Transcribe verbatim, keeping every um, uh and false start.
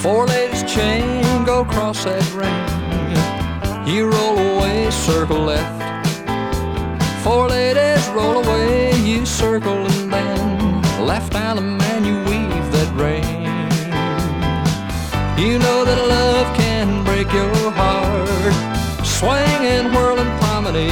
Four ladies chain, go cross that ring. You roll away, circle left. Four ladies roll away, you circle and then left island man, you weave that ring. You know that love can break your heart, swing and whirl and